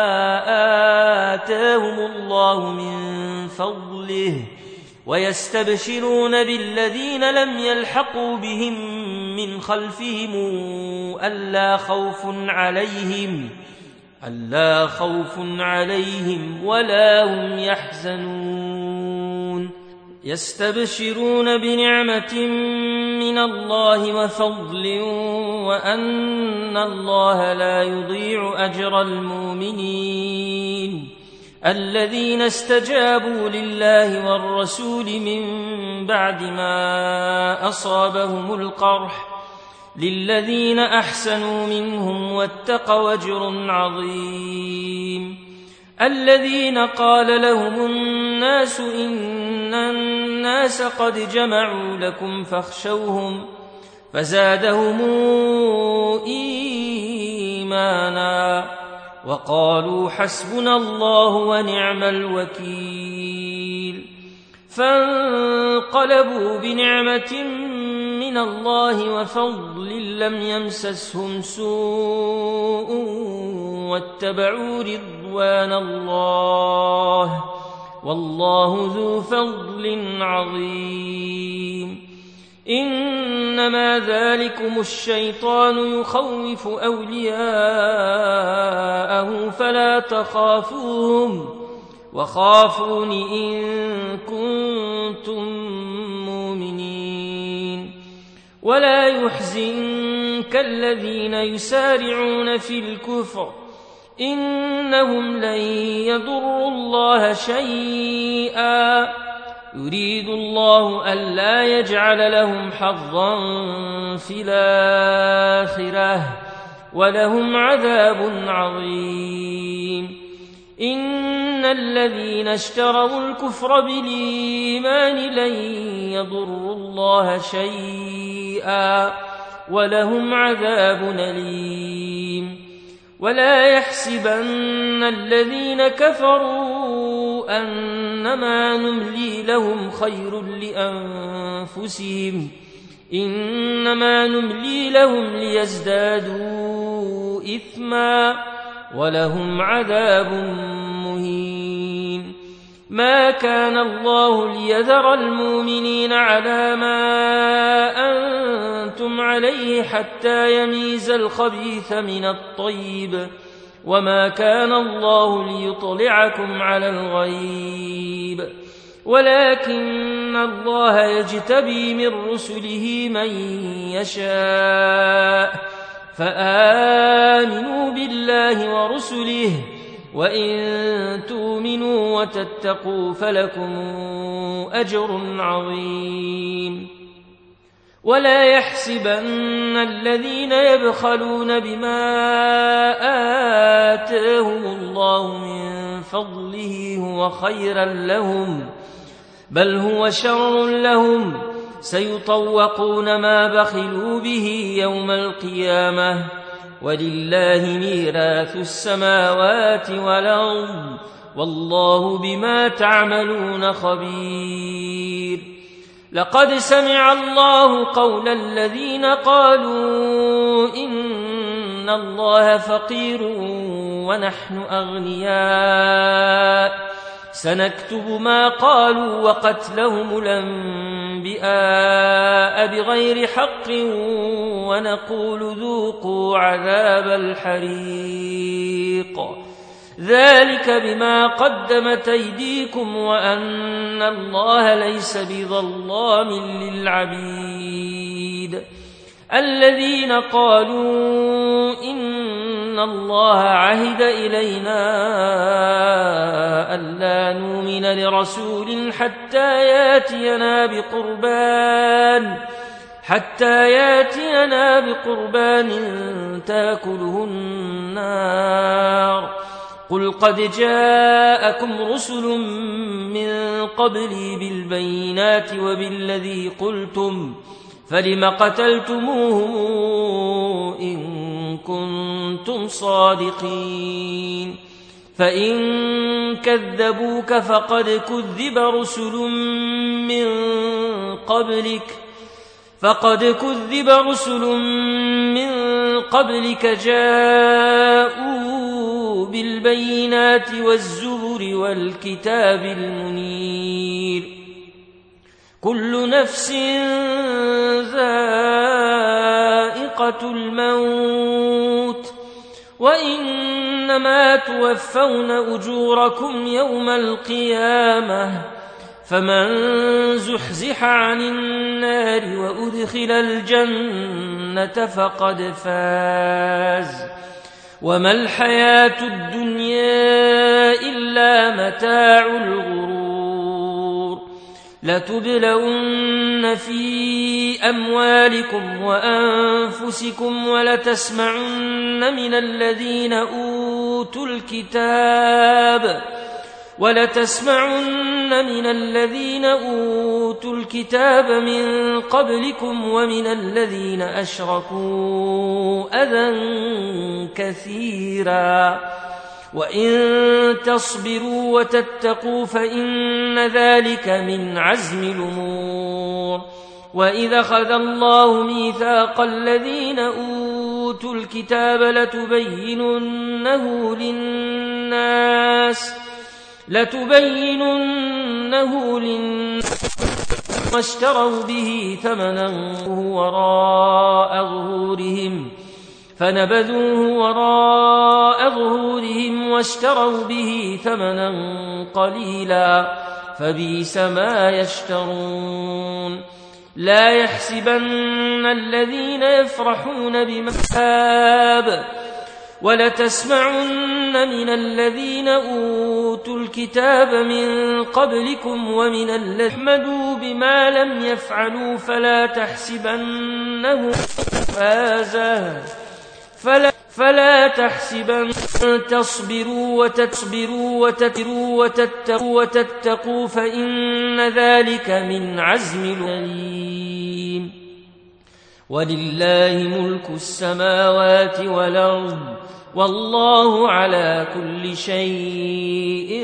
Speaker 1: آتاهم الله من فضله ويستبشرون بالذين لم يلحقوا بهم من خلفهم ألا خوف عليهم ألا خوف عليهم ولا هم يحزنون يستبشرون بنعمة من الله وفضل وأن الله لا يضيع أجر المؤمنين الذين استجابوا لله والرسول من بعد ما أصابهم القرح للذين أحسنوا منهم واتقوا أجر عظيم الذين قال لهم الناس إن الناس قد جمعوا لكم فاخشوهم فزادهم إيمانا وقالوا حسبنا الله ونعم الوكيل فانقلبوا بنعمة من الله وفضل لم يمسسهم سوء واتبعوا رضوان الله والله ذو فضل عظيم إنما ذلكم الشيطان يخوف أولياءه فلا تخافوهم وخافون إن كنتم مؤمنين ولا يحزنك الذين يسارعون في الكفر إنهم لن يضروا الله شيئا يريد الله ألا يجعل لهم حظا في الآخرة ولهم عذاب عظيم إن الذين اشتروا الكفر بالإيمان لن يضروا الله شيئا ولهم عذاب أليم ولا يحسبن الذين كفروا أنما نملي لهم خير لأنفسهم إنما نملي لهم ليزدادوا إثما ولهم عذاب مهين ما كان الله ليذر المؤمنين على ما أنتم عليه حتى يميز الخبيث من الطيب وما كان الله ليطلعكم على الغيب ولكن الله يجتبي من رسله من يشاء فآمنوا بالله ورسله وإن تؤمنوا وتتقوا فلكم أجر عظيم ولا يحسبن الذين يبخلون بما آتاهم الله من فضله هو خيرا لهم، بل هو شر لهم، سيطوقون ما بخلوا به يوم القيامة، ولله ميراث السماوات والأرض، والله بما تعملون خبير. لقد سمع الله قول الذين قالوا إن الله فقير ونحن أغنياء، سنكتب ما قالوا وقتلهم الأنبياء بغير حق، ونقول ذوقوا عذاب الحريق، ذلك بما قدمت أيديكم وأن الله ليس بظلام للعبيد. الذين قالوا إن الله عهد إلينا ألا نؤمن لرسول حتى ياتينا بقربان حتى ياتينا بقربان تأكله النار، قل قد جاءكم رسل من قبلي بالبينات وبالذي قلتم، فلم قتلتموهم إن كنتم صادقين؟ فإن كذبوك فقد كذب رسل من قبلك فقد كذب رسل من قبلك جاءوا بالبينات والزبر والكتاب المنير، كل نفس ذائقة الموت، وإنما توفون أجوركم يوم القيامة، فمن زحزح عن النار وأدخل الجنة فقد فاز، وما الحياة الدنيا إلا متاع الغرور. لتبلون في أموالكم وأنفسكم ولتسمعن من الذين أوتوا الكتاب ولتسمعن من الذين أوتوا الكتاب من قبلكم ومن الذين أشركوا أذى كثيرا، وإن تصبروا وتتقوا فإن ذلك من عزم الأمور. وإذا أخذ الله ميثاق الذين أوتوا الكتاب لتبيننه للناس لتبيننه للناس واشتروا به ثمنا وراء ظهورهم فنبذوه وراء ظهورهم واشتروا به ثمنا قليلا فبئس ما يشترون. لا يحسبن الذين يفرحون بما آتاهم ولتسمعن من الذين أوتوا الكتاب من قبلكم ومن الذين احمدوا بما لم يفعلوا فلا تحسبنهم فازا فلا, فلا تحسبن تصبروا وتتصبروا وتتروا وتتقوا, وتتقوا فإن ذلك من عزم الأمور. ولله ملك السماوات والأرض والله على كل شيء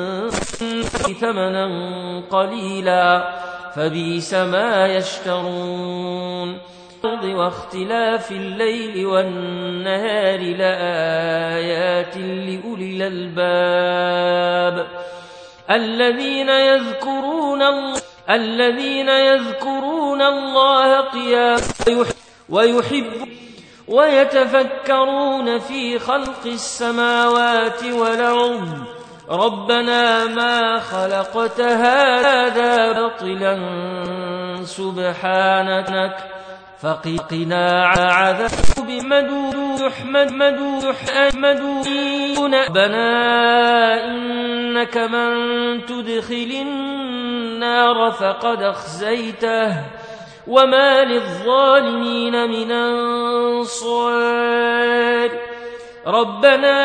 Speaker 1: ثمنا قليلا فبئس ما يشترون. واختلاف الليل والنهار لآيات لأولي الألباب الذين يذكرون الله الذين يذكرون الله قياما ويحب ويتفكرون في خلق السماوات والأرض ربنا ما خلقت هذا باطلا سبحانك فقنا عذاب بمدود أحمد مدود أحمد ربنا إنك من تدخل النار فقد أخزيته وما للظالمين من أنصار ربنا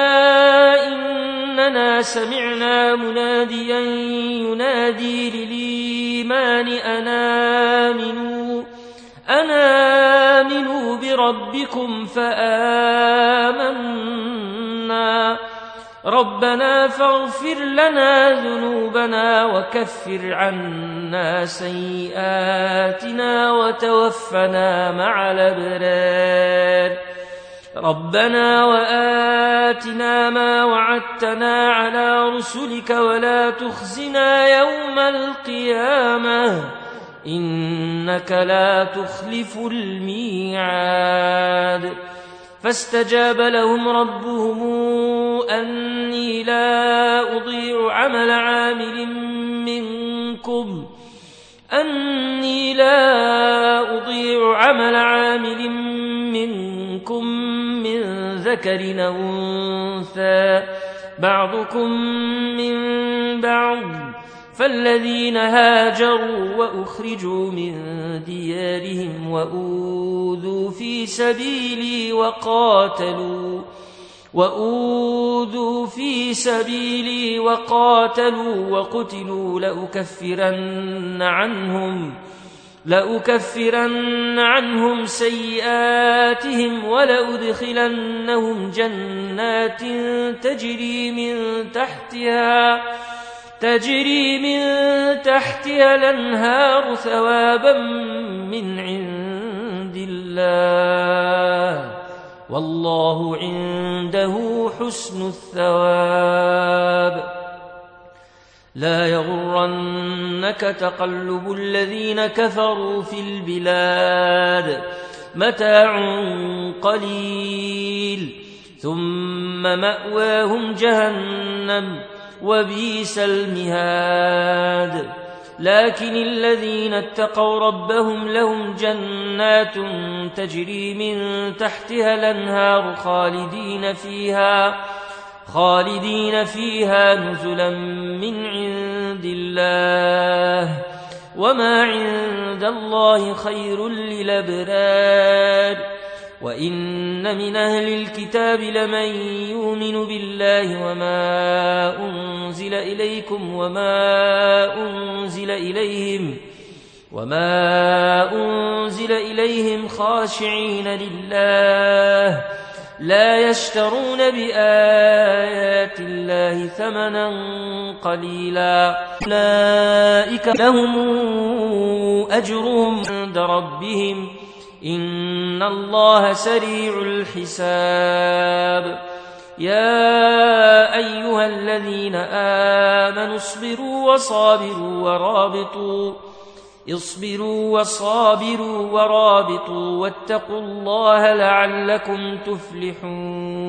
Speaker 1: إننا سمعنا مناديا ينادي للإيمان أن آمنوا أن آمنوا بربكم فآمنا ربنا فاغفر لنا ذنوبنا وكفر عنا سيئاتنا وتوفنا مع الأبرار ربنا وآتنا ما وعدتنا على رسلك ولا تخزنا يوم القيامة إنك لا تخلف الميعاد فاستجاب لهم ربهم أني لا أضيع عمل عامل منكم أني لا أضيع عمل عامل منكم من ذكر أو أنثى بعضكم من بعض فالذين هاجروا وأخرجوا من ديارهم وأوذوا في سبيلي وقاتلوا وأوذوا في سبيلي وقاتلوا وقتلوا لأكفرن عنهم لأكفرن عنهم سيئاتهم ولأدخلنهم جنات تجري من تحتها تجري من تحتها الأنهار ثوابا من عند الله والله عنده حسن الثواب لا يغرنك تقلب الذين كفروا في البلاد متاع قليل ثم مأواهم جهنم وبئس المهاد لكن الذين اتقوا ربهم لهم جنات تجري من تحتها الأنهار خالدين فيها خالدين فيها نزلا من عند الله وما عند الله خير للأبرار وإن من أهل الكتاب لمن يؤمن بالله وما أنزل إليكم وما أنزل إليهم وما أنزل إليهم خاشعين لله لا يشترون بآيات الله ثمنا قليلا أولئك لهم أجرهم عند ربهم إن الله سريع الحساب يا أيها الذين آمنوا اصبروا وصابروا ورابطوا اصبروا وصابروا ورابطوا واتقوا الله لعلكم تفلحون